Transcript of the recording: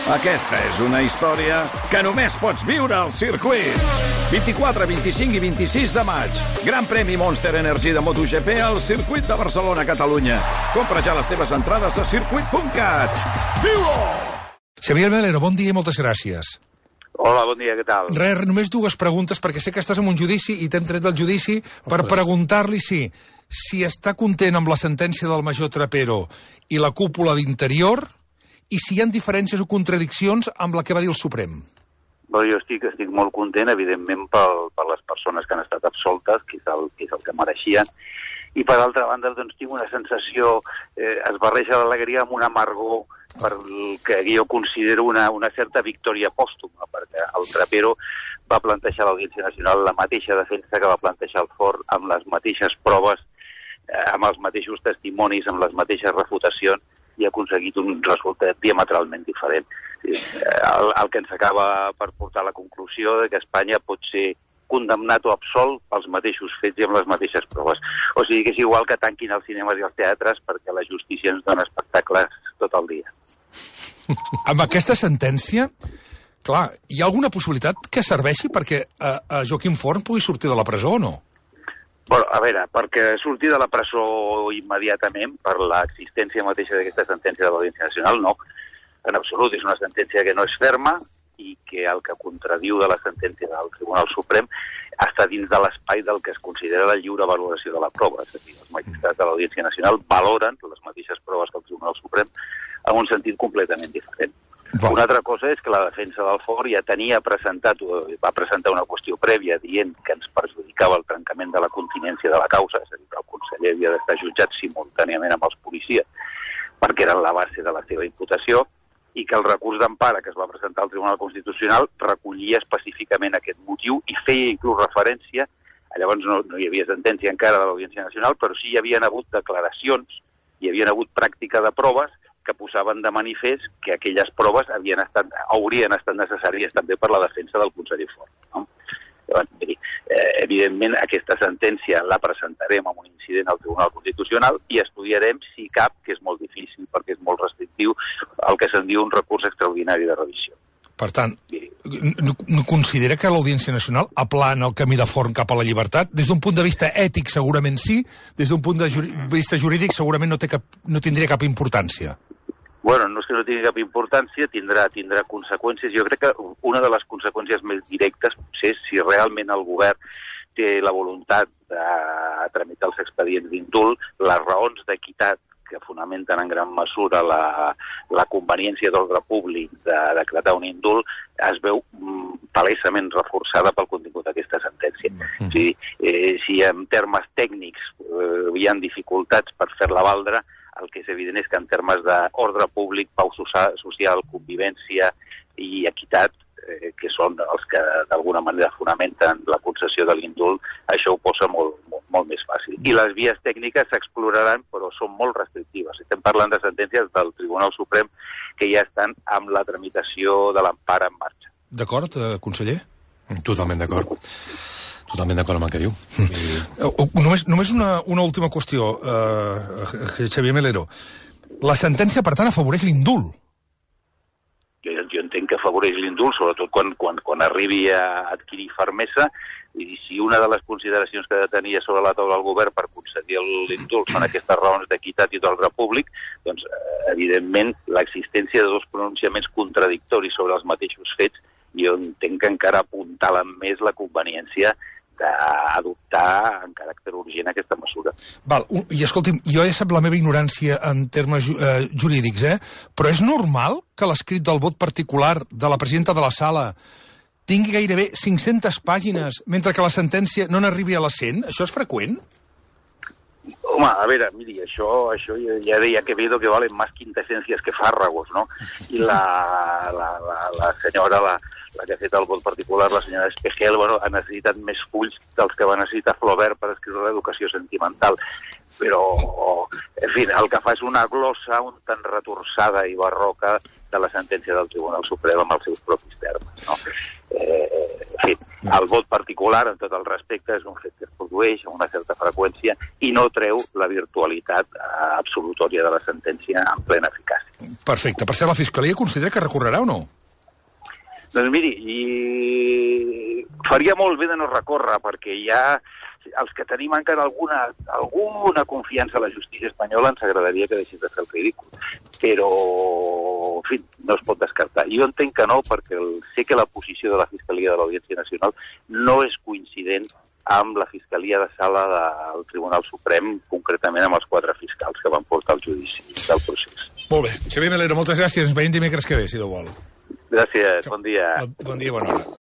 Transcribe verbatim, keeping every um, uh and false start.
Aquesta és una història que només pots viure al circuit. vint-i-quatre, vint-i-cinc i vint-i-sis de maig. Gran premi Monster Energy de MotoGP al circuit de Barcelona, Catalunya. Compra ja les teves entrades a circuit punt cat. Viu-ho! Xavier Melero, bon dia i moltes gràcies. Hola, bon dia, què tal? Res, només dues preguntes, perquè sé que estàs en un judici i t'hem tret del judici per preguntar-li si, si està content amb la sentència del major Trapero i la cúpula d'Interior i si hi ha diferències o contradiccions amb la que va dir el Suprem. Bé, jo estic, estic molt content, evidentment, pel, per les persones que han estat absoltes, que és el que, és el que mereixien, i per altra banda, doncs, tinc una sensació, eh, es barreja l'alegria amb un amargor per el que jo considero una, una certa victòria pòstuma, perquè el Trapero va plantejar a l'Audiència Nacional la mateixa defensa que va plantejar el Fort, amb les mateixes proves, eh, amb els mateixos testimonis, amb les mateixes refutacions, i ha aconseguit un resultat diametralment diferent. El, el que ens acaba per portar a la conclusió de que Espanya pot ser condemnat o absolt pels mateixos fets i amb les mateixes proves. O sigui que és igual que tanquin els cinemes i els teatres perquè la justícia ens dona espectacles tot el dia. Amb aquesta sentència, clar, hi ha alguna possibilitat que serveixi perquè a, a Joaquim Forn pugui sortir de la presó o no? Bueno, a veure, perquè sortir de la presó immediatament per l'existència mateixa d'aquesta sentència de l'Audiència Nacional, no. En absolut, és una sentència que no és ferma i que el que contradiu de la sentència del Tribunal Suprem està dins de l'espai del que es considera la lliure valoració de la prova. És a dir, els magistrats de l'Audiència Nacional valoren les mateixes proves que el Tribunal Suprem en un sentit completament diferent. Bon. Una altra cosa és que la defensa del Fort ja tenia presentat, va presentar una qüestió prèvia dient que ens perjudicava el trencament de la continència de la causa, és a dir, que el conseller havia d'estar jutjat simultàniament amb els policies, perquè eren la base de la seva imputació, i que el recurs d'empara que es va presentar al Tribunal Constitucional recollia específicament aquest motiu i feia inclús referència, llavors no, no hi havia sentència encara de l'Audiència Nacional, però sí hi havien hagut declaracions, hi havien hagut pràctica de proves que posaven de manifest que aquelles proves havien estat, haurien estat necessàries també per la defensa del conseller Fort. No? Llavors, dir, eh, evidentment, aquesta sentència la presentarem amb un incident al Tribunal Constitucional i estudiarem si cap, que és molt difícil perquè és molt restrictiu, el que se'n diu un recurs extraordinari de revisió. Per tant, no, no considera que l'Audiència Nacional aplana el camí de Forn cap a la llibertat? Des d'un punt de vista ètic segurament sí, des d'un punt de juri- vista jurídic segurament no, té cap, no tindria cap importància. Bueno, no és que no tingui cap importància, tindrà, tindrà conseqüències. Jo crec que una de les conseqüències més directes potser és si realment el govern té la voluntat de tramitar els expedients d'indult, les raons d'equitat que fonamenten en gran mesura la, la conveniència d'ordre públic de decretar un indult, es veu mm, palesament reforçada pel contingut d'aquesta sentència. Mm-hmm. O sigui, eh, si en termes tècnics eh, hi ha dificultats per fer-la valdre, el que és evident és que en termes d'ordre públic, pau social, convivència i equitat, eh, que són els que d'alguna manera fonamenten la concessió de l'indult, això ho posa molt, molt, molt més fàcil. I les vies tècniques s'exploraran, però són molt restrictives. Estem parlant de sentències del Tribunal Suprem que ja estan amb la tramitació de l'empara en marxa. D'acord, eh, conseller? Totalment d'acord. Totalment d'acord amb el que diu. I... Només, només una, una última qüestió, eh, Xavier Melero. La sentència, per tant, afavoreix l'indult? Jo, jo entenc que afavoreix l'indult, sobretot quan, quan, quan arribi a adquirir fermesa, i si una de les consideracions que ha de tenir sobre la taula del govern per concedir l'indult són aquestes raons d'equitat i d'ordre públic, doncs, evidentment, l'existència de dos pronunciaments contradictoris sobre els mateixos fets, jo entenc que encara apuntalen més la conveniència d'adoptar en caràcter urgent aquesta mesura. Val, i escolti'm, jo ja sap la meva ignorància en termes eh, jurídics, eh? Però és normal que l'escrit del vot particular de la presidenta de la sala tingui gairebé cinc-centes pàgines, mentre que la sentència no n'arribi a les cent? Això és freqüent? Home, a veure, miri, això, això ja, ja deia Quevedo que valen más quintessencias que fárragos, no? I la, la, la, la senyora, la, la que ha fet el vot particular, la senyora Espejel, bueno, ha necessitat més fulls dels que va necessitar Flaubert per escriure l'educació sentimental. Però, en fi, el que fa és una glossa un tant retorçada i barroca de la sentència del Tribunal Suprem amb els seus propis termes, no? Eh, en fi, el vot particular, en tot el respecte, és un fet que es produeix amb una certa freqüència i no treu la virtualitat absolutòria de la sentència en plena eficàcia. Perfecte. Per cert, la Fiscalia considera que recorrerà o no? Doncs miri, i faria molt bé de no recórrer, perquè ja els que tenim encara alguna, alguna confiança a la justícia espanyola ens agradaria que deixés de fer el ridícul. Però, en fi, no es pot descartar. Jo entenc que no, perquè el, sé que la posició de la Fiscalia de l'Audiència Nacional no és coincident amb la Fiscalia de Sala del Tribunal Suprem, concretament amb els quatre fiscals que van portar el judici del procés. Molt bé. Xavier Melero, moltes gràcies. Ens veiem dimecres que ve, si Déu vol. Gràcies, bon dia. Bon, bon dia, bona hora.